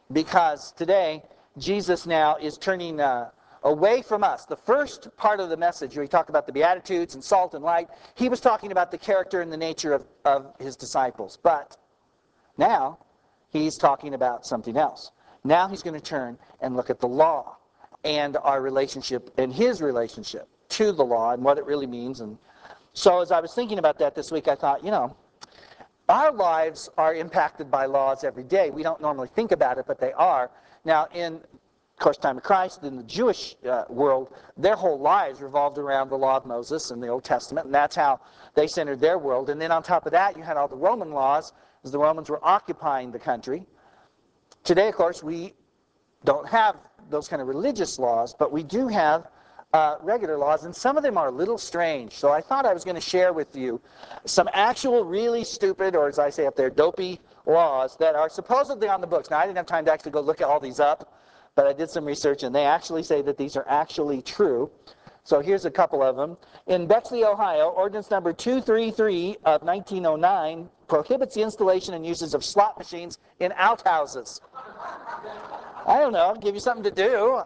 because today Jesus now is turning away from us. The first part of the message where he talked about the Beatitudes and salt and light, he was talking about the character and the nature of his disciples. But now he's talking about something else. Now he's going to turn and look at the law and our relationship and his relationship to the law and what it really means. And so as I was thinking about that this week, I thought, our lives are impacted by laws every day. We don't normally think about it, but they are. Now, in, of course, time of Christ, in the Jewish world, their whole lives revolved around the law of Moses and the Old Testament, and that's how they centered their world. And then on top of that, you had all the Roman laws, as the Romans were occupying the country. Today, of course, we don't have those kind of religious laws, but we do have regular laws, and some of them are a little strange. So I thought I was going to share with you some actual really stupid, or as I say up there, dopey laws that are supposedly on the books. Now, I didn't have time to actually go look at all these up, but I did some research, and they actually say that these are actually true. So here's a couple of them. In Bexley, Ohio, ordinance number 233 of 1909 prohibits the installation and uses of slot machines in outhouses. I don't know, give you something to do.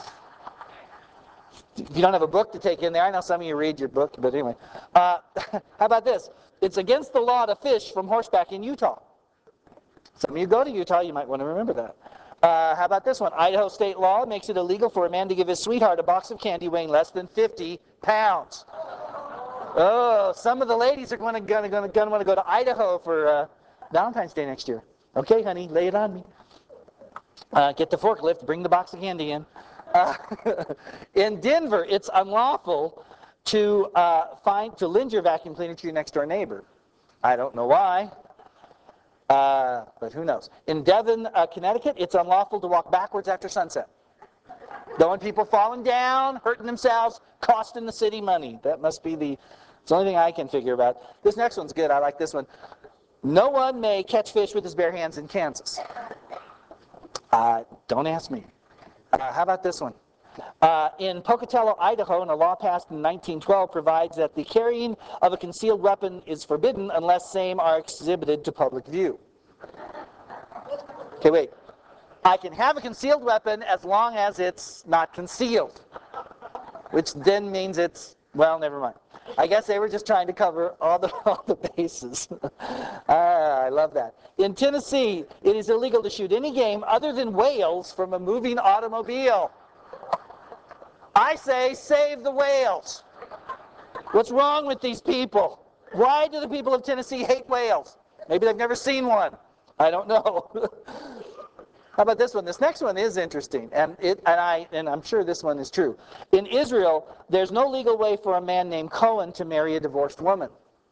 If you don't have a book to take in there, I know some of you read your book, but anyway. How about this? It's against the law to fish from horseback in Utah. Some of you go to Utah, you might want to remember that. How about this one? Idaho state law makes it illegal for a man to give his sweetheart a box of candy weighing less than 50 pounds. Oh, some of the ladies are going to want to go to Idaho for Valentine's Day next year. Okay, honey, lay it on me. Get the forklift, bring the box of candy in. In Denver, it's unlawful to lend your vacuum cleaner to your next door neighbor. I don't know why, but who knows. In Devon, Connecticut, it's unlawful to walk backwards after sunset. Don't want people falling down, hurting themselves, costing the city money. That must be it's the only thing I can figure about. This next one's good. I like this one. No one may catch fish with his bare hands in Kansas. Don't ask me. How about this one? In Pocatello, Idaho, a law passed in 1912 provides that the carrying of a concealed weapon is forbidden unless same are exhibited to public view. Okay, wait. I can have a concealed weapon as long as it's not concealed, which then means it's, well, never mind. I guess they were just trying to cover all the bases. I love that. In Tennessee, it is illegal to shoot any game other than whales from a moving automobile. I say, save the whales. What's wrong with these people? Why do the people of Tennessee hate whales? Maybe they've never seen one. I don't know. How about this one? This next one is interesting, and I'm sure this one is true. In Israel, there's no legal way for a man named Cohen to marry a divorced woman.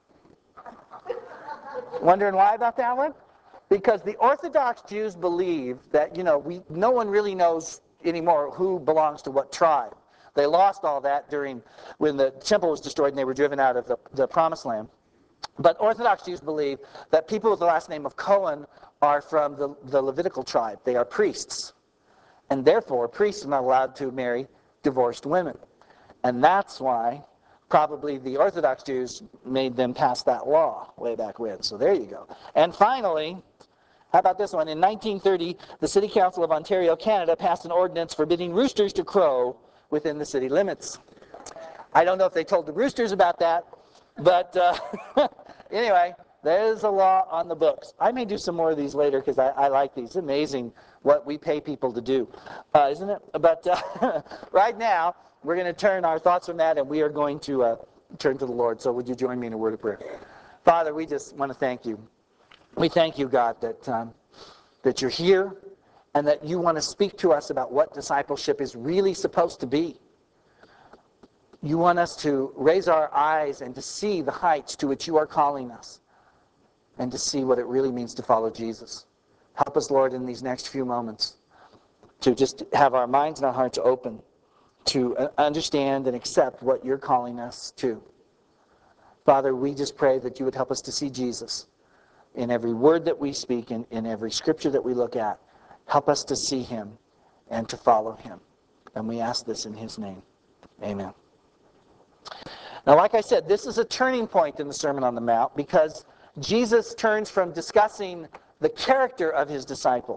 Wondering why about that one? Because the Orthodox Jews believe that, no one really knows anymore who belongs to what tribe. They lost all that when the temple was destroyed and they were driven out of the Promised Land. But Orthodox Jews believe that people with the last name of Cohen are from the Levitical tribe. They are priests. And therefore, priests are not allowed to marry divorced women. And that's why probably the Orthodox Jews made them pass that law way back when. So there you go. And finally, how about this one? In 1930, the City Council of Ontario, Canada, passed an ordinance forbidding roosters to crow within the city limits. I don't know if they told the roosters about that, but anyway, there's a law on the books. I may do some more of these later because I like these. It's amazing what we pay people to do, isn't it? But right now, we're going to turn our thoughts from that and we are going to turn to the Lord. So would you join me in a word of prayer? Father, we just want to thank you. We thank you, God, that you're here and that you want to speak to us about what discipleship is really supposed to be. You want us to raise our eyes and to see the heights to which you are calling us and to see what it really means to follow Jesus. Help us, Lord, in these next few moments to just have our minds and our hearts open to understand and accept what you're calling us to. Father, we just pray that you would help us to see Jesus in every word that we speak, in every scripture that we look at. Help us to see him and to follow him. And we ask this in his name. Amen. Now, like I said, this is a turning point in the Sermon on the Mount because Jesus turns from discussing the character of his disciples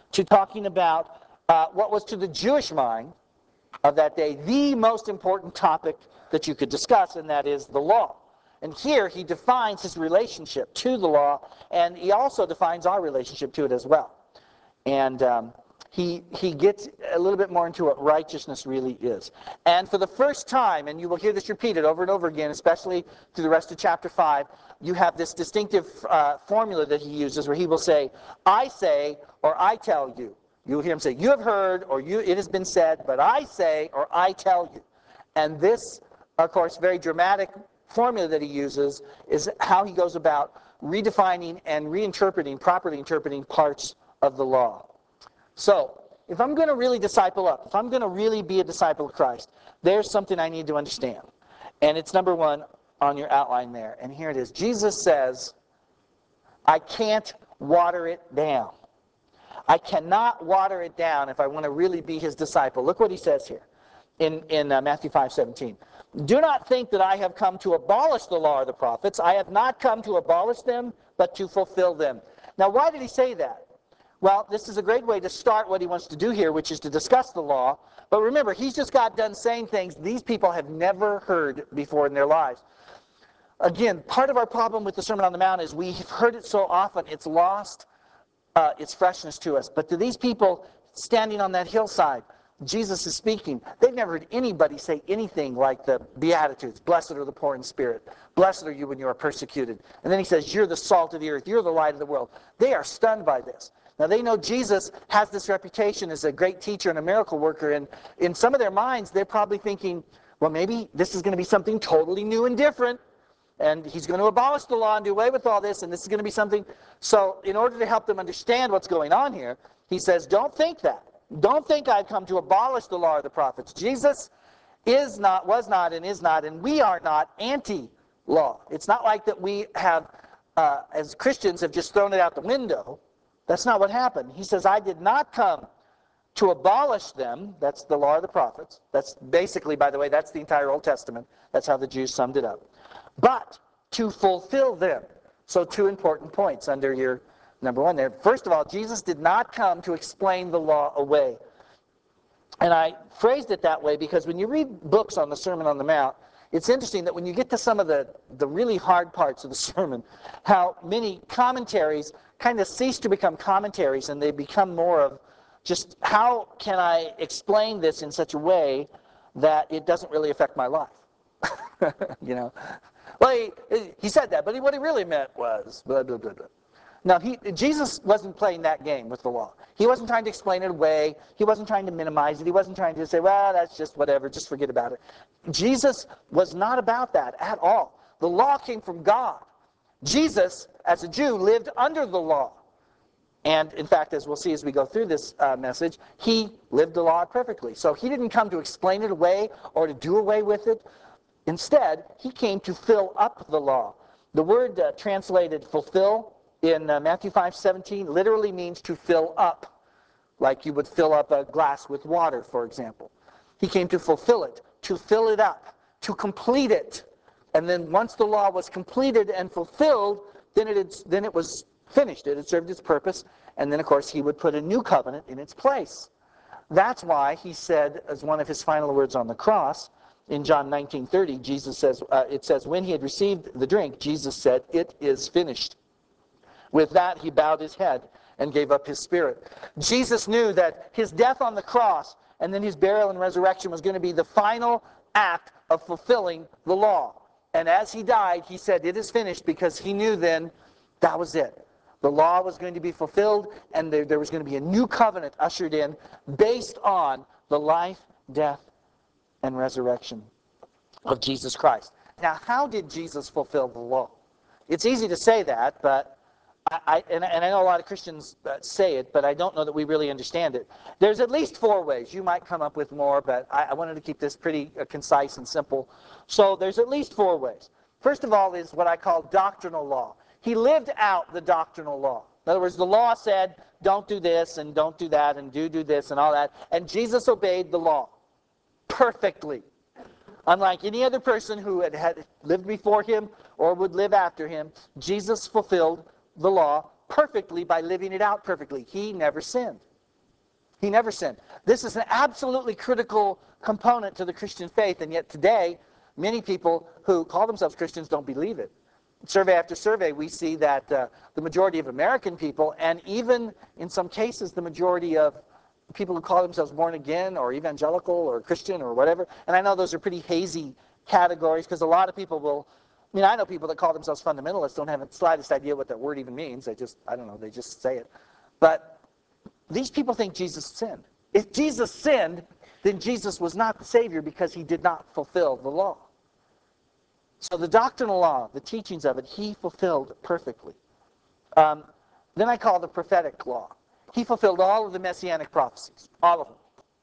to talking about what was to the Jewish mind of that day the most important topic that you could discuss, and that is the law. And here he defines his relationship to the law, and he also defines our relationship to it as well. And he gets a little bit more into what righteousness really is. And for the first time, and you will hear this repeated over and over again, especially through the rest of chapter 5, you have this distinctive formula that he uses where he will say, I say, or I tell you. You'll hear him say, you have heard, or it has been said, but I say, or I tell you. And this, of course, very dramatic formula that he uses is how he goes about redefining and reinterpreting, properly interpreting parts of the law. So, if I'm going to really disciple up, if I'm going to really be a disciple of Christ, there's something I need to understand. And it's number one on your outline there. And here it is. Jesus says, I can't water it down. I cannot water it down if I want to really be his disciple. Look what he says here in Matthew 5:17. Do not think that I have come to abolish the law or the prophets. I have not come to abolish them, but to fulfill them. Now, why did he say that? Well, this is a great way to start what he wants to do here, which is to discuss the law. But remember, he's just got done saying things these people have never heard before in their lives. Again, part of our problem with the Sermon on the Mount is we've heard it so often, it's lost its freshness to us. But to these people standing on that hillside, Jesus is speaking. They've never heard anybody say anything like the Beatitudes. Blessed are the poor in spirit. Blessed are you when you are persecuted. And then he says, you're the salt of the earth. You're the light of the world. They are stunned by this. Now, they know Jesus has this reputation as a great teacher and a miracle worker, and in some of their minds, they're probably thinking, well, maybe this is going to be something totally new and different, and he's going to abolish the law and do away with all this, and this is going to be something. So, in order to help them understand what's going on here, he says, don't think that. Don't think I've come to abolish the law or the prophets. Jesus is not, was not, and is not, and we are not anti-law. It's not like that we have, as Christians, have just thrown it out the window. That's not what happened. He says, I did not come to abolish them. That's the law of the prophets. That's basically, by the way, that's the entire Old Testament. That's how the Jews summed it up. But to fulfill them. So 2 important points under your number 1 there. First of all, Jesus did not come to explain the law away. And I phrased it that way because when you read books on the Sermon on the Mount, it's interesting that when you get to some of the really hard parts of the sermon, how many commentaries kind of cease to become commentaries and they become more of just how can I explain this in such a way that it doesn't really affect my life. You know, well, he said that, but what he really meant was blah, blah, blah, blah. Now, Jesus wasn't playing that game with the law. He wasn't trying to explain it away. He wasn't trying to minimize it. He wasn't trying to say, well, that's just whatever, just forget about it. Jesus was not about that at all. The law came from God. Jesus, as a Jew, lived under the law. And, in fact, as we'll see as we go through this message, he lived the law perfectly. So he didn't come to explain it away or to do away with it. Instead, he came to fill up the law. The word translated fulfill in Matthew 5:17 literally means to fill up, like you would fill up a glass with water, for example. He came to fulfill it, to fill it up, to complete it. And then once the law was completed and fulfilled, then it was finished. It had served its purpose. And then, of course, he would put a new covenant in its place. That's why he said, as one of his final words on the cross, in John 19:30, Jesus says, it says, when he had received the drink, Jesus said, it is finished. With that, he bowed his head and gave up his spirit. Jesus knew that his death on the cross and then his burial and resurrection was going to be the final act of fulfilling the law. And as he died, he said, it is finished, because he knew then that was it. The law was going to be fulfilled, and there was going to be a new covenant ushered in based on the life, death, and resurrection of Jesus Christ. Now, how did Jesus fulfill the law? It's easy to say that, but I know a lot of Christians say it, but I don't know that we really understand it. There's at least 4 ways. You might come up with more, but I wanted to keep this pretty concise and simple. So there's at least 4 ways. First of all is what I call doctrinal law. He lived out the doctrinal law. In other words, the law said, don't do this and don't do that and do this and all that. And Jesus obeyed the law perfectly. Unlike any other person who had lived before him or would live after him, Jesus fulfilled the law perfectly by living it out perfectly. He never sinned. He never sinned. This is an absolutely critical component to the Christian faith, and yet today, many people who call themselves Christians don't believe it. Survey after survey, we see that the majority of American people, and even in some cases the majority of people who call themselves born again or evangelical or Christian or whatever, and I know those are pretty hazy categories because a lot of people will, I know people that call themselves fundamentalists don't have the slightest idea what that word even means. They just, I don't know, they just say it. But these people think Jesus sinned. If Jesus sinned, then Jesus was not the Savior because he did not fulfill the law. So the doctrinal law, the teachings of it, he fulfilled perfectly. Then I call the prophetic law. He fulfilled all of the messianic prophecies, all of them.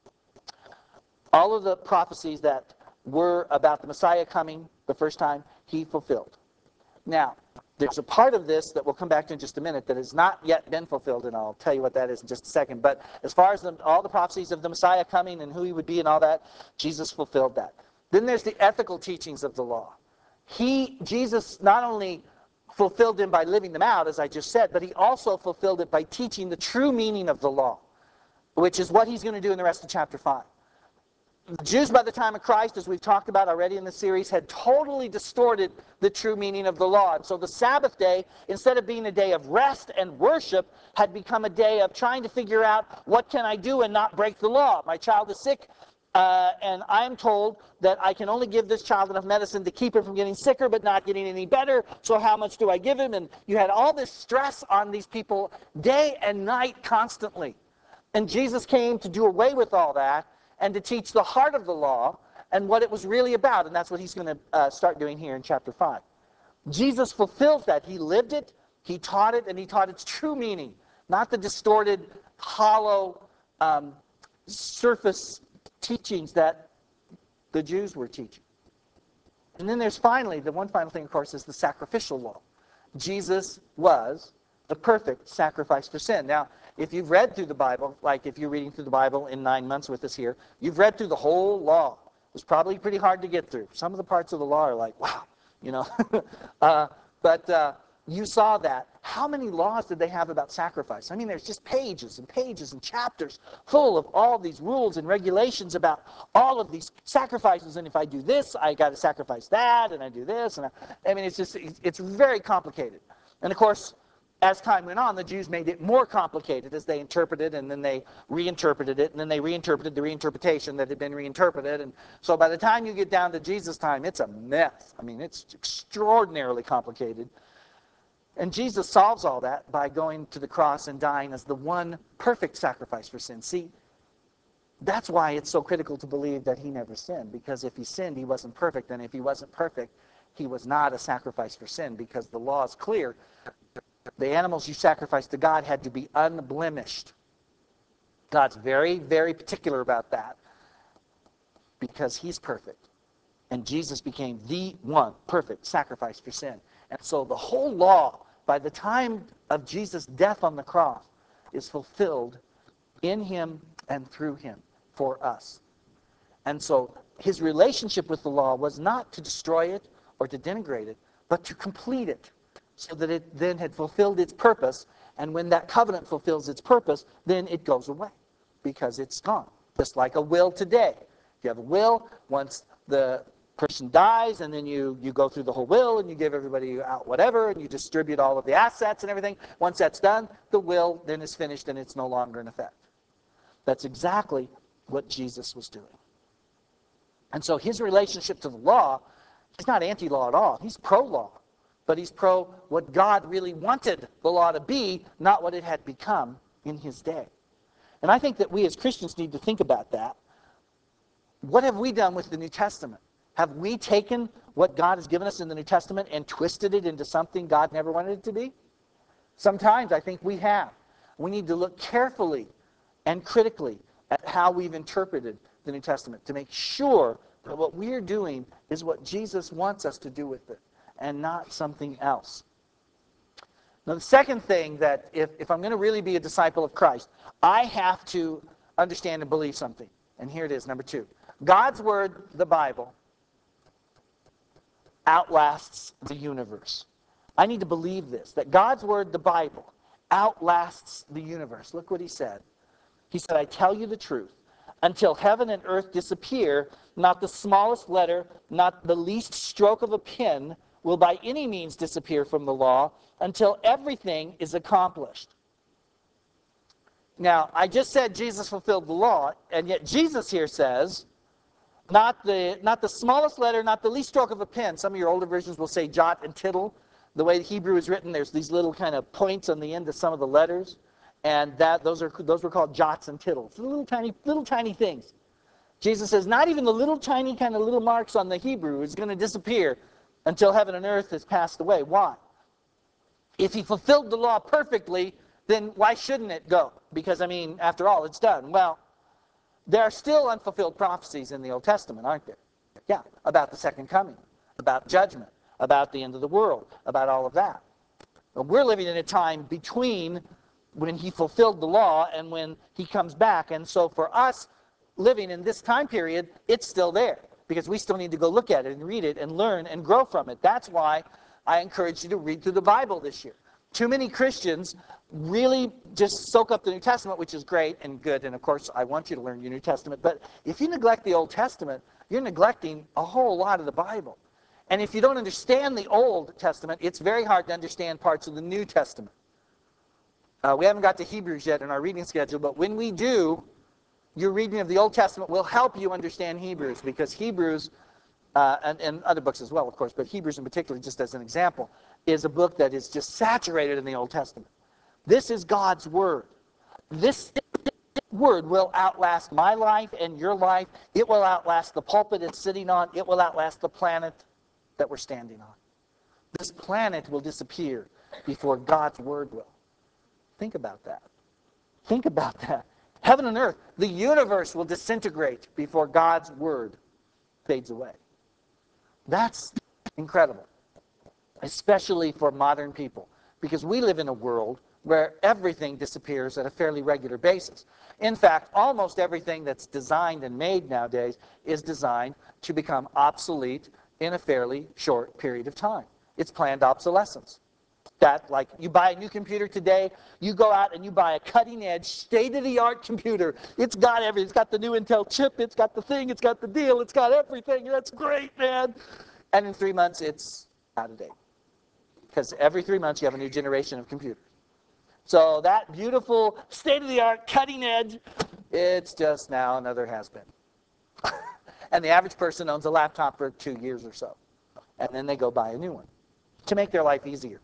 All of the prophecies that were about the Messiah coming the first time, he fulfilled. Now, there's a part of this that we'll come back to in just a minute that has not yet been fulfilled, and I'll tell you what that is in just a second. But as far as all the prophecies of the Messiah coming and who he would be and all that, Jesus fulfilled that. Then there's the ethical teachings of the law. Jesus not only fulfilled them by living them out, as I just said, but he also fulfilled it by teaching the true meaning of the law, which is what he's going to do in the rest of chapter 5. The Jews by the time of Christ, as we've talked about already in the series, had totally distorted the true meaning of the law. And so the Sabbath day, instead of being a day of rest and worship, had become a day of trying to figure out, what can I do and not break the law? My child is sick, and I'm told that I can only give this child enough medicine to keep him from getting sicker but not getting any better, so how much do I give him? And you had all this stress on these people day and night constantly. And Jesus came to do away with all that and to teach the heart of the law and what it was really about. And that's what he's going to start doing here in chapter 5. Jesus fulfills that. He lived it, he taught it, and he taught its true meaning, not the distorted, hollow, surface teachings that the Jews were teaching. And then there's finally, the one final thing, of course, is the sacrificial law. Jesus was the perfect sacrifice for sin. Now, if you've read through the Bible, like if you're reading through the Bible in 9 months with us here, you've read through the whole law. It was probably pretty hard to get through. Some of the parts of the law are like, wow, but you saw that. How many laws did they have about sacrifice? I mean, there's just pages and pages and chapters full of all these rules and regulations about all of these sacrifices. And if I do this, I got to sacrifice that, and I do this. And I mean, it's very complicated. And of course, as time went on, the Jews made it more complicated as they interpreted, and then they reinterpreted it, and then they reinterpreted the reinterpretation that had been reinterpreted. And so by the time you get down to Jesus' time, it's a mess. I mean, it's extraordinarily complicated. And Jesus solves all that by going to the cross and dying as the one perfect sacrifice for sin. See, that's why it's so critical to believe that he never sinned, because if he sinned, he wasn't perfect, and if he wasn't perfect, he was not a sacrifice for sin, because the law is clear. The animals you sacrifice to God had to be unblemished. God's very, very particular about that because he's perfect. And Jesus became the one perfect sacrifice for sin. And so the whole law, by the time of Jesus' death on the cross, is fulfilled in him and through him for us. And so his relationship with the law was not to destroy it or to denigrate it, but to complete it, so that it then had fulfilled its purpose. And when that covenant fulfills its purpose, then it goes away because it's gone. Just like a will today. If you have a will, once the person dies, and then you go through the whole will, and you give everybody out whatever, and you distribute all of the assets and everything. Once that's done, the will then is finished, and it's no longer in effect. That's exactly what Jesus was doing. And so his relationship to the law, he's not anti-law at all. He's pro-law. But he's pro what God really wanted the law to be, not what it had become in his day. And I think that we as Christians need to think about that. What have we done with the New Testament? Have we taken what God has given us in the New Testament and twisted it into something God never wanted it to be? Sometimes I think we have. We need to look carefully and critically at how we've interpreted the New Testament to make sure that what we're doing is what Jesus wants us to do with it, and not something else. Now, the second thing that if I'm going to really be a disciple of Christ, I have to understand and believe something. And here it is, number 2. God's Word, the Bible, outlasts the universe. I need to believe this, that God's Word, the Bible, outlasts the universe. Look what he said. He said, I tell you the truth. Until heaven and earth disappear, not the smallest letter, not the least stroke of a pen will by any means disappear from the law until everything is accomplished. Now, I just said Jesus fulfilled the law, and yet Jesus here says, not the smallest letter, not the least stroke of a pen. Some of your older versions will say jot and tittle. The way the Hebrew is written, there's these little kind of points on the end of some of the letters, and those were called jots and tittles. Little tiny things. Jesus says, not even the little tiny kind of little marks on the Hebrew is going to disappear until heaven and earth has passed away. Why? If he fulfilled the law perfectly, then why shouldn't it go? Because, I mean, after all, it's done. Well, there are still unfulfilled prophecies in the Old Testament, aren't there? Yeah, about the second coming, about judgment, about the end of the world, about all of that. But we're living in a time between when he fulfilled the law and when he comes back. And so for us living in this time period, it's still there because we still need to go look at it and read it and learn and grow from it. That's why I encourage you to read through the Bible this year. Too many Christians really just soak up the New Testament, which is great and good. And of course, I want you to learn your New Testament. But if you neglect the Old Testament, you're neglecting a whole lot of the Bible. And if you don't understand the Old Testament, it's very hard to understand parts of the New Testament. We haven't got to Hebrews yet in our reading schedule, but when we do, your reading of the Old Testament will help you understand Hebrews, because Hebrews, and other books as well, of course, but Hebrews in particular, just as an example, is a book that is just saturated in the Old Testament. This is God's Word. This Word will outlast my life and your life. It will outlast the pulpit it's sitting on. It will outlast the planet that we're standing on. This planet will disappear before God's Word will. Think about that. Think about that. Heaven and earth, the universe will disintegrate before God's Word fades away. That's incredible, especially for modern people, because we live in a world where everything disappears at a fairly regular basis. In fact, almost everything that's designed and made nowadays is designed to become obsolete in a fairly short period of time. It's planned obsolescence. That, like, you buy a new computer today, you go out and you buy a cutting-edge, state-of-the-art computer. It's got everything. It's got the new Intel chip. It's got the thing. It's got the deal. It's got everything. That's great, man. And in 3 months, it's out of date. Because every 3 months, you have a new generation of computers. So that beautiful, state-of-the-art, cutting-edge, it's just now another has-been. And the average person owns a laptop for 2 years or so. And then they go buy a new one to make their life easier.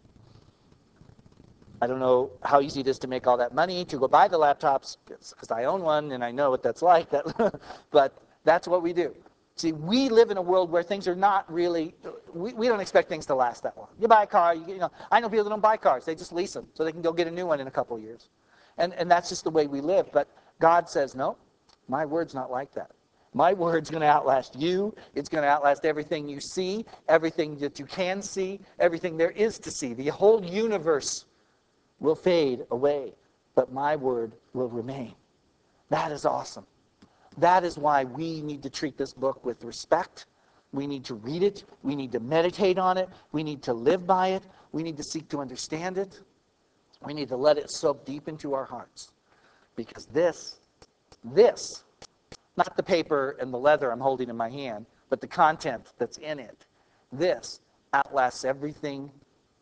I don't know how easy it is to make all that money to go buy the laptops, because I own one and I know what that's like. But that's what we do. See, we live in a world where things are not really, we don't expect things to last that long. You buy a car, I know people that don't buy cars. They just lease them so they can go get a new one in a couple of years. And that's just the way we live. But God says, no, my word's not like that. My word's going to outlast you. It's going to outlast everything you see, everything that you can see, everything there is to see. The whole universe will fade away, but my word will remain. That is awesome. That is why we need to treat this book with respect. We need to read it. We need to meditate on it. We need to live by it. We need to seek to understand it. We need to let it soak deep into our hearts. Because this, not the paper and the leather I'm holding in my hand, but the content that's in it, this outlasts everything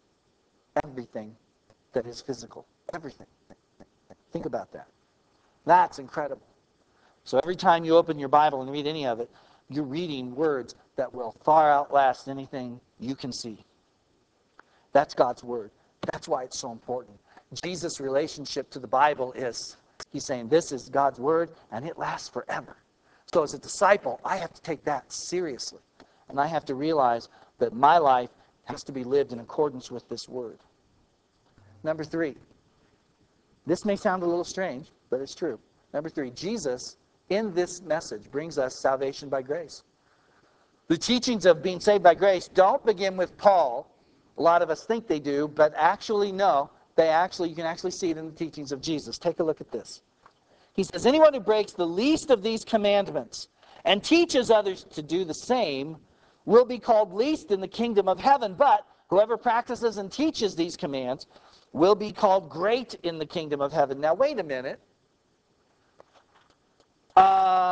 that is physical. Everything. Think about that. That's incredible. So every time you open your Bible and read any of it, you're reading words that will far outlast anything you can see. That's God's word. That's why it's so important. Jesus' relationship to the Bible is, he's saying, this is God's word, and it lasts forever. So as a disciple, I have to take that seriously. And I have to realize that my life has to be lived in accordance with this word. Number 3. This may sound a little strange, but it's true. Number 3, Jesus, in this message, brings us salvation by grace. The teachings of being saved by grace don't begin with Paul. A lot of us think they do, but actually, no. You can actually see it in the teachings of Jesus. Take a look at this. He says, anyone who breaks the least of these commandments and teaches others to do the same will be called least in the kingdom of heaven. But whoever practices and teaches these commands will be called great in the kingdom of heaven. Now, wait a minute.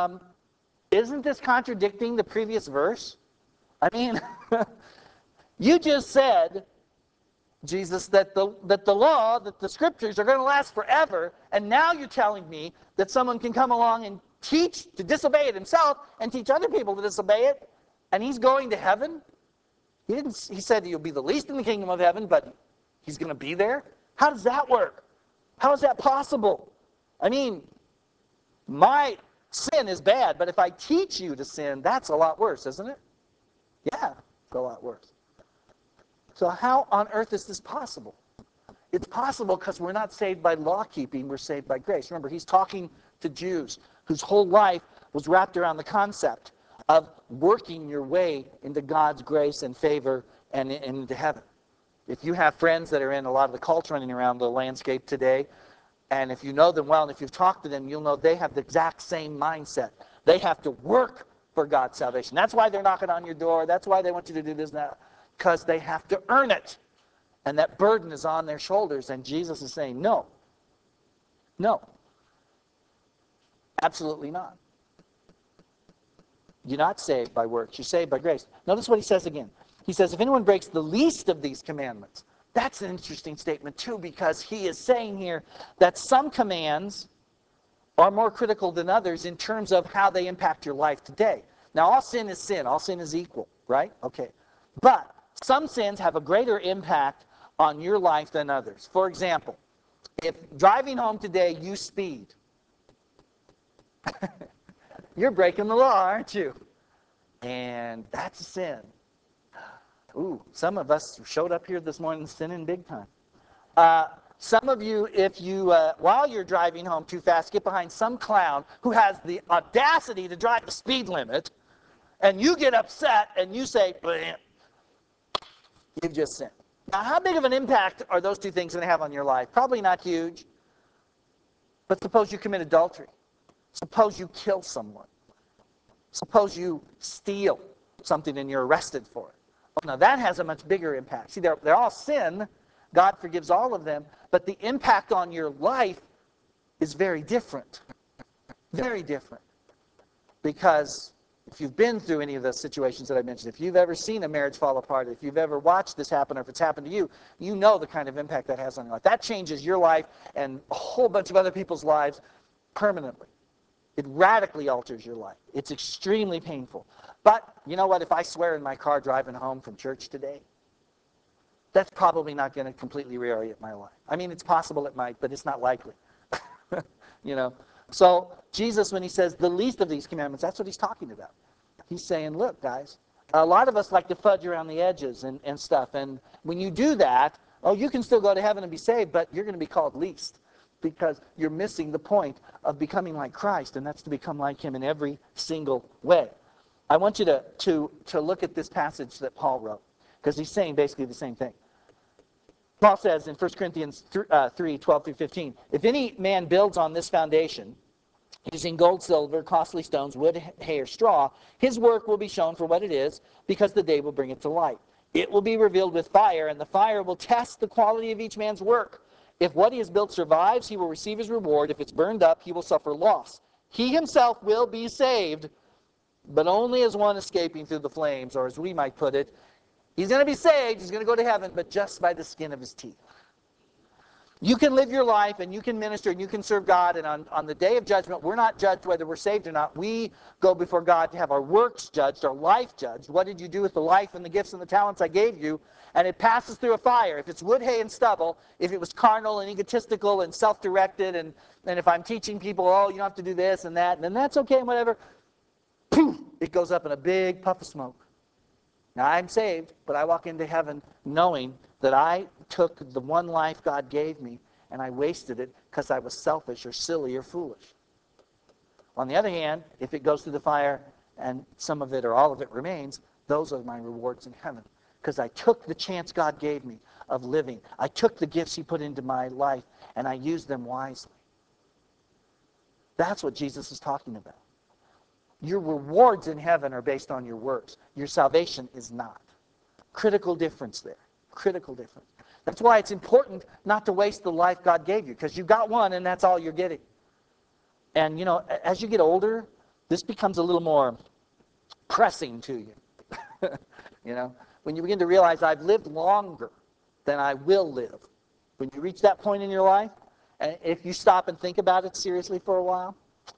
Isn't this contradicting the previous verse? I mean, you just said, Jesus, that the law, that the scriptures are going to last forever, and now you're telling me that someone can come along and teach to disobey it himself and teach other people to disobey it, and he's going to heaven? He said he'll be the least in the kingdom of heaven, but he's going to be there? How does that work? How is that possible? I mean, my sin is bad, but if I teach you to sin, that's a lot worse, isn't it? Yeah, it's a lot worse. So how on earth is this possible? It's possible because we're not saved by law keeping, we're saved by grace. Remember, he's talking to Jews whose whole life was wrapped around the concept of working your way into God's grace and favor and into heaven. If you have friends that are in a lot of the cults running around the landscape today, and if you know them well and if you've talked to them, you'll know they have the exact same mindset. They have to work for God's salvation. That's why they're knocking on your door. That's why they want you to do this and that, because they have to earn it. And that burden is on their shoulders. And Jesus is saying, no. No. Absolutely not. You're not saved by works. You're saved by grace. Notice what he says again. He says, if anyone breaks the least of these commandments, that's an interesting statement too, because he is saying here that some commands are more critical than others in terms of how they impact your life today. Now, all sin is sin. All sin is equal, right? Okay. But some sins have a greater impact on your life than others. For example, if driving home today you speed, you're breaking the law, aren't you? And that's a sin. Ooh, some of us showed up here this morning sinning big time. Some of you, if you, while you're driving home too fast, get behind some clown who has the audacity to drive the speed limit, and you get upset and you say, bam, you've just sinned. Now, how big of an impact are those two things going to have on your life? Probably not huge. But suppose you commit adultery. Suppose you kill someone. Suppose you steal something and you're arrested for it. Well, now, that has a much bigger impact. See, they're all sin. God forgives all of them. But the impact on your life is very different. Very different. Because if you've been through any of the situations that I mentioned, if you've ever seen a marriage fall apart, if you've ever watched this happen, or if it's happened to you, you know the kind of impact that has on your life. That changes your life and a whole bunch of other people's lives permanently. It radically alters your life. It's extremely painful. But you know what? If I swear in my car driving home from church today, that's probably not going to completely reorient my life. I mean, it's possible it might, but it's not likely. You know? So Jesus, when he says the least of these commandments, that's what he's talking about. He's saying, look, guys, a lot of us like to fudge around the edges and stuff. And when you do that, oh, you can still go to heaven and be saved, but you're going to be called least because you're missing the point of becoming like Christ, and that's to become like him in every single way. I want you to look at this passage that Paul wrote, because he's saying basically the same thing. Paul says in 1 Corinthians 3, 12 through 15, if any man builds on this foundation, using gold, silver, costly stones, wood, hay, or straw, his work will be shown for what it is, because the day will bring it to light. It will be revealed with fire, and the fire will test the quality of each man's work. If what he has built survives, he will receive his reward. If it's burned up, he will suffer loss. He himself will be saved, but only as one escaping through the flames, or as we might put it, he's going to be saved, he's going to go to heaven, but just by the skin of his teeth. You can live your life and you can minister and you can serve God, and on the day of judgment, we're not judged whether we're saved or not. We go before God to have our works judged, our life judged. What did you do with the life and the gifts and the talents I gave you? And it passes through a fire. If it's wood, hay, and stubble, if it was carnal and egotistical and self-directed, and if I'm teaching people, oh, you don't have to do this and that, and then that's okay and whatever, poof, it goes up in a big puff of smoke. Now, I'm saved, but I walk into heaven knowing that I took the one life God gave me and I wasted it because I was selfish or silly or foolish. On the other hand, if it goes through the fire and some of it or all of it remains, those are my rewards in heaven, because I took the chance God gave me of living. I took the gifts he put into my life and I used them wisely. That's what Jesus is talking about. Your rewards in heaven are based on your works. Your salvation is not. Critical difference there. Critical difference. That's why it's important not to waste the life God gave you, because you got one and that's all you're getting. And, you know, as you get older, this becomes a little more pressing to you. You know, when you begin to realize I've lived longer than I will live. When you reach that point in your life, and if you stop and think about it seriously for a while,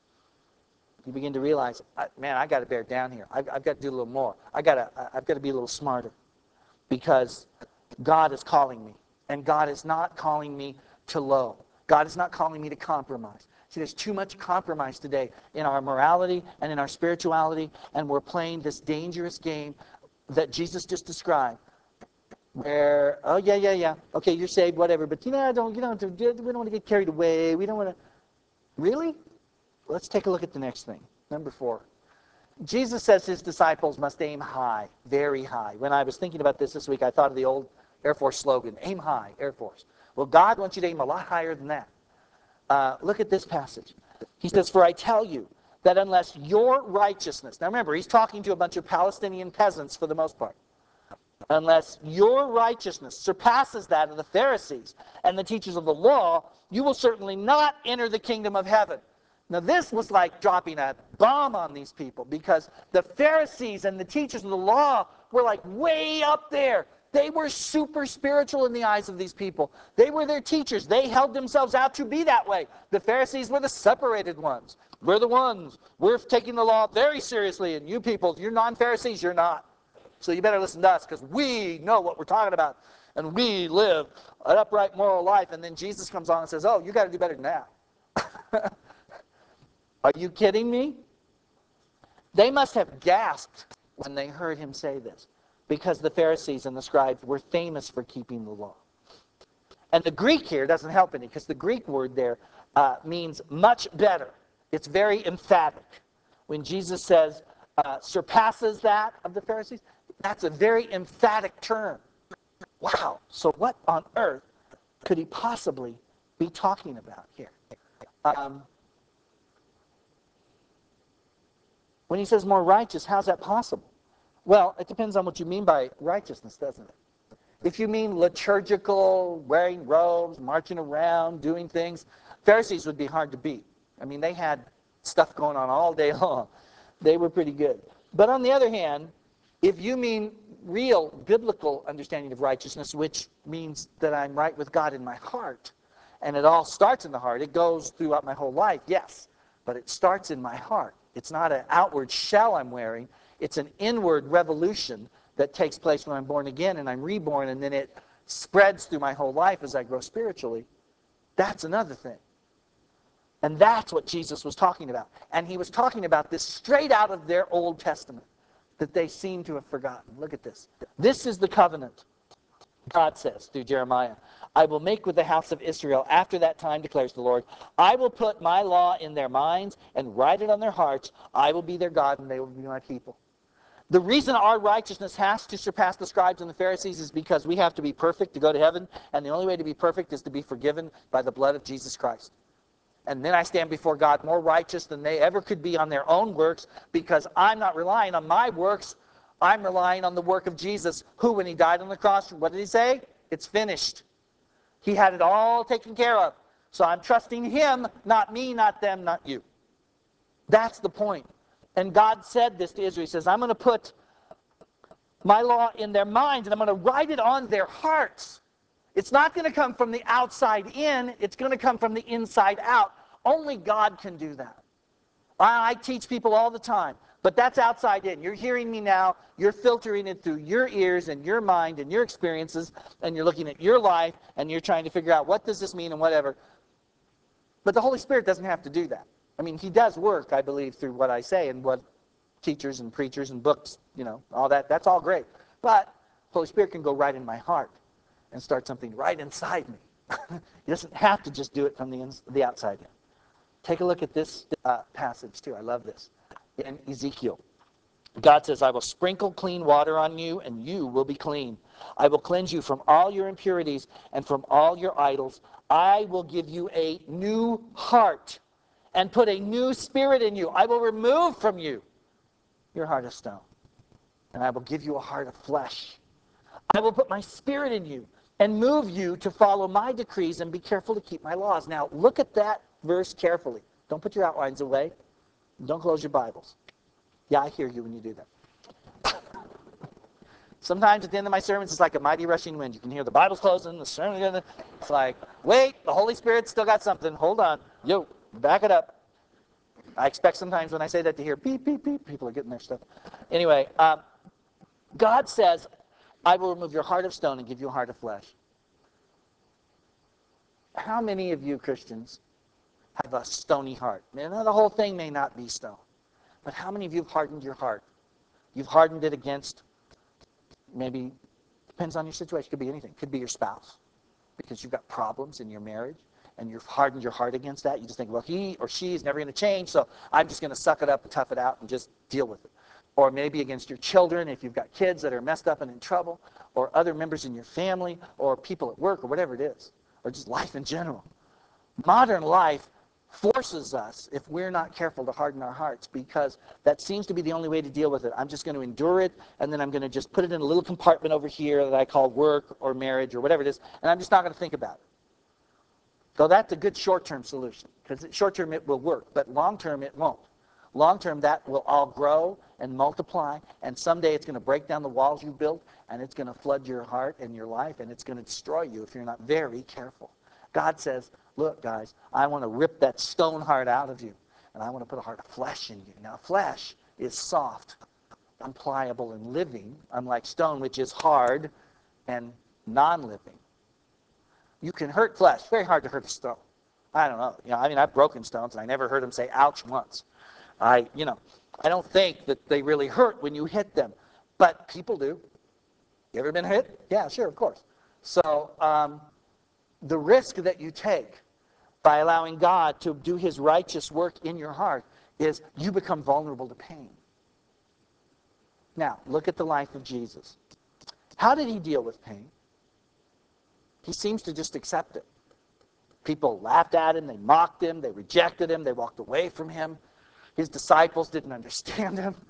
you begin to realize, man, I got to bear down here. I've got to do a little more. I've got to be a little smarter, because God is calling me, and God is not calling me to low. God is not calling me to compromise. See, there's too much compromise today in our morality and in our spirituality, and we're playing this dangerous game that Jesus just described, where, oh, yeah, okay, you're saved, whatever, but we don't want to get carried away. We don't want to. Really? Let's take a look at the next thing. Number 4. Jesus says his disciples must aim high, very high. When I was thinking about this week, I thought of the old Air Force slogan, aim high, Air Force. Well, God wants you to aim a lot higher than that. Look at this passage. He says, for I tell you that unless your righteousness, now remember, he's talking to a bunch of Palestinian peasants for the most part, unless your righteousness surpasses that of the Pharisees and the teachers of the law, you will certainly not enter the kingdom of heaven. Now this was like dropping a bomb on these people, because the Pharisees and the teachers of the law were like way up there. They were super spiritual in the eyes of these people. They were their teachers. They held themselves out to be that way. The Pharisees were the separated ones. We're the ones. We're taking the law very seriously, and you people, you're non-Pharisees, you're not. So you better listen to us, because we know what we're talking about, and we live an upright moral life. And then Jesus comes on and says, oh, you got to do better than that. Are you kidding me? They must have gasped when they heard him say this, because the Pharisees and the scribes were famous for keeping the law. And the Greek here doesn't help any, because the Greek word there means much better. It's very emphatic. When Jesus says surpasses that of the Pharisees, that's a very emphatic term. Wow. So what on earth could he possibly be talking about here? When he says more righteous, how's that possible? Well, it depends on what you mean by righteousness, doesn't it? If you mean liturgical, wearing robes, marching around, doing things, Pharisees would be hard to beat. I mean, they had stuff going on all day long. They were pretty good. But on the other hand, if you mean real biblical understanding of righteousness, which means that I'm right with God in my heart, and it all starts in the heart, it goes throughout my whole life, yes, but it starts in my heart. It's not an outward shell I'm wearing. It's an inward revolution that takes place when I'm born again and I'm reborn, and then it spreads through my whole life as I grow spiritually. That's another thing. And that's what Jesus was talking about. And he was talking about this straight out of their Old Testament that they seem to have forgotten. Look at this. This is the covenant, God says through Jeremiah. I will make with the house of Israel after that time, declares the Lord. I will put my law in their minds and write it on their hearts. I will be their God, and they will be my people. The reason our righteousness has to surpass the scribes and the Pharisees is because we have to be perfect to go to heaven, and the only way to be perfect is to be forgiven by the blood of Jesus Christ. And then I stand before God more righteous than they ever could be on their own works, because I'm not relying on my works. I'm relying on the work of Jesus, who, when he died on the cross, what did he say? It's finished. He had it all taken care of. So I'm trusting him, not me, not them, not you. That's the point. And God said this to Israel. He says, I'm going to put my law in their minds, and I'm going to write it on their hearts. It's not going to come from the outside in. It's going to come from the inside out. Only God can do that. I teach people all the time, but that's outside in. You're hearing me now. You're filtering it through your ears and your mind and your experiences, and you're looking at your life, and you're trying to figure out what does this mean and whatever. But the Holy Spirit doesn't have to do that. I mean, he does work, I believe, through what I say and what teachers and preachers and books, all that. That's all great. But Holy Spirit can go right in my heart and start something right inside me. He doesn't have to just do it from the outside in. Take a look at this passage too. I love this. In Ezekiel, God says, I will sprinkle clean water on you, and you will be clean. I will cleanse you from all your impurities and from all your idols. I will give you a new heart and put a new spirit in you. I will remove from you your heart of stone, and I will give you a heart of flesh. I will put my spirit in you and move you to follow my decrees and be careful to keep my laws. Now, look at that verse carefully. Don't put your outlines away. Don't close your Bibles. Yeah, I hear you when you do that. Sometimes at the end of my sermons, it's like a mighty rushing wind. You can hear the Bible's closing, the sermon. It's like, wait, the Holy Spirit's still got something. Hold on. Yo, back it up. I expect sometimes when I say that to hear beep, beep, beep. People are getting their stuff. Anyway, God says, I will remove your heart of stone and give you a heart of flesh. How many of you Christians have a stony heart? Now, the whole thing may not be stone. But how many of you have hardened your heart? You've hardened it against, maybe, depends on your situation. Could be anything. Could be your spouse. Because you've got problems in your marriage, and you've hardened your heart against that. You just think, well, he or she is never going to change, so I'm just going to suck it up and tough it out and just deal with it. Or maybe against your children, if you've got kids that are messed up and in trouble, or other members in your family, or people at work, or whatever it is, or just life in general. Modern life forces us, if we're not careful, to harden our hearts, because that seems to be the only way to deal with it. I'm just going to endure it, and then I'm going to just put it in a little compartment over here that I call work or marriage or whatever it is, and I'm just not going to think about it. So that's a good short-term solution, because short-term it will work, but long-term it won't. Long-term, that will all grow and multiply, and someday it's going to break down the walls you built, and it's going to flood your heart and your life, and it's going to destroy you if you're not very careful. God says, look, guys, I want to rip that stone heart out of you, and I want to put a heart of flesh in you. Now, flesh is soft, unpliable, and living, unlike stone, which is hard and non-living. You can hurt flesh. Very hard to hurt a stone. I don't know. I've broken stones, and I never heard them say ouch once. I don't think that they really hurt when you hit them, but people do. You ever been hit? Yeah, sure, of course. So the risk that you take by allowing God to do his righteous work in your heart is you become vulnerable to pain. Now, look at the life of Jesus. How did he deal with pain? He seems to just accept it. People laughed at him, they mocked him, they rejected him, they walked away from him. His disciples didn't understand him,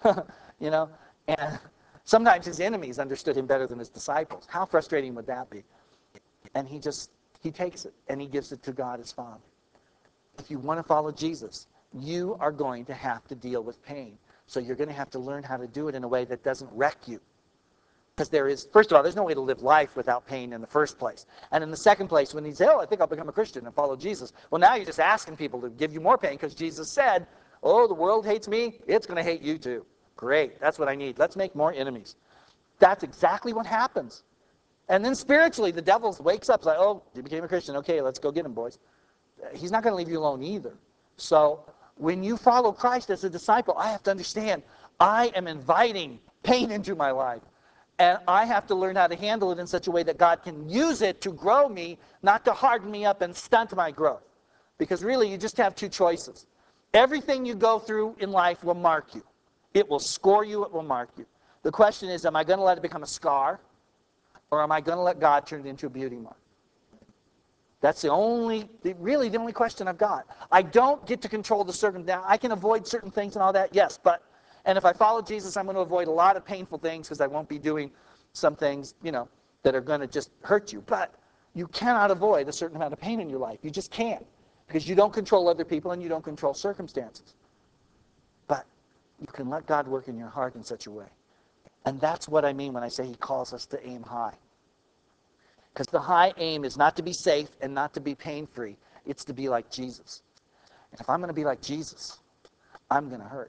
and sometimes his enemies understood him better than his disciples. How frustrating would that be? And he takes it, and he gives it to God his Father. If you want to follow Jesus, you are going to have to deal with pain. So you're going to have to learn how to do it in a way that doesn't wreck you. Because first of all, there's no way to live life without pain in the first place. And in the second place, when you say, I think I'll become a Christian and follow Jesus, well, now you're just asking people to give you more pain, because Jesus said, the world hates me, it's going to hate you too. Great, that's what I need. Let's make more enemies. That's exactly what happens. And then spiritually, the devil wakes up, like, you became a Christian, okay, let's go get him, boys. He's not going to leave you alone either. So when you follow Christ as a disciple, I have to understand, I am inviting pain into my life. And I have to learn how to handle it in such a way that God can use it to grow me, not to harden me up and stunt my growth. Because really, you just have two choices. Everything you go through in life will mark you. It will score you, it will mark you. The question is, am I going to let it become a scar? Or am I going to let God turn it into a beauty mark? That's really the only question I've got. I don't get to control the circumstance. I can avoid certain things and all that, yes, and if I follow Jesus, I'm going to avoid a lot of painful things, because I won't be doing some things, that are going to just hurt you. But you cannot avoid a certain amount of pain in your life. You just can't, because you don't control other people and you don't control circumstances. But you can let God work in your heart in such a way. And that's what I mean when I say he calls us to aim high. Because the high aim is not to be safe and not to be pain-free. It's to be like Jesus. And if I'm going to be like Jesus, I'm going to hurt.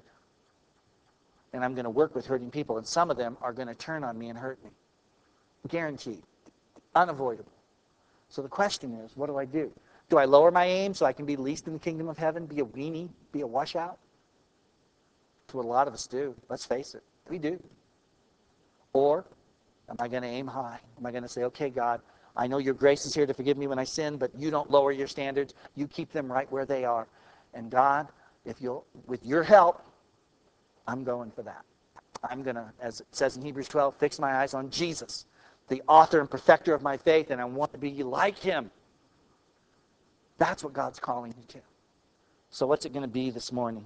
And I'm going to work with hurting people. And some of them are going to turn on me and hurt me. Guaranteed. Unavoidable. So the question is, what do I do? Do I lower my aim so I can be least in the kingdom of heaven? Be a weenie? Be a washout? That's what a lot of us do. Let's face it. We do. Or am I going to aim high? Am I going to say, okay, God, I know your grace is here to forgive me when I sin, but you don't lower your standards. You keep them right where they are. And God, with your help, I'm going for that. I'm going to, as it says in Hebrews 12, fix my eyes on Jesus, the author and perfecter of my faith, and I want to be like him. That's what God's calling you to. So what's it going to be this morning?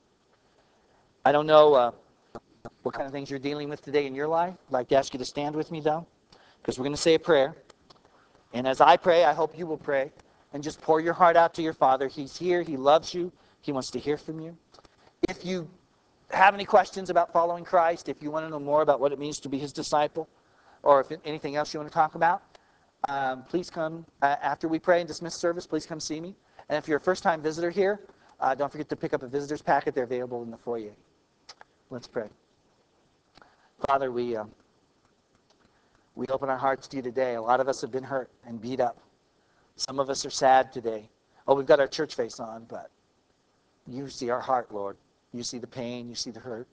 I don't know what kind of things you're dealing with today in your life. I'd like to ask you to stand with me, though, because we're going to say a prayer. And as I pray, I hope you will pray. And just pour your heart out to your Father. He's here. He loves you. He wants to hear from you. If you have any questions about following Christ, if you want to know more about what it means to be his disciple, or if anything else you want to talk about, please come after we pray and dismiss service. Please come see me. And if you're a first-time visitor here, don't forget to pick up a visitor's packet. They're available in the foyer. Let's pray. Father, we open our hearts to you today. A lot of us have been hurt and beat up. Some of us are sad today. Oh, we've got our church face on, but you see our heart, Lord. You see the pain. You see the hurt.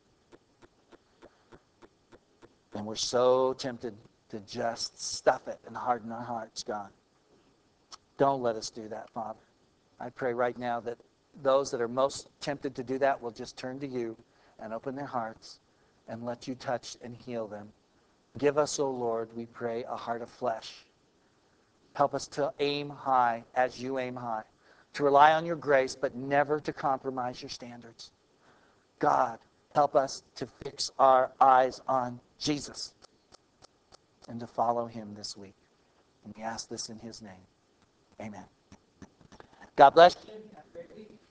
And we're so tempted to just stuff it and harden our hearts, God. Don't let us do that, Father. I pray right now that those that are most tempted to do that will just turn to you and open their hearts and let you touch and heal them. Give us, O Lord, we pray, a heart of flesh. Help us to aim high as you aim high, to rely on your grace, but never to compromise your standards. God, help us to fix our eyes on Jesus and to follow him this week. And we ask this in his name. Amen. God bless you.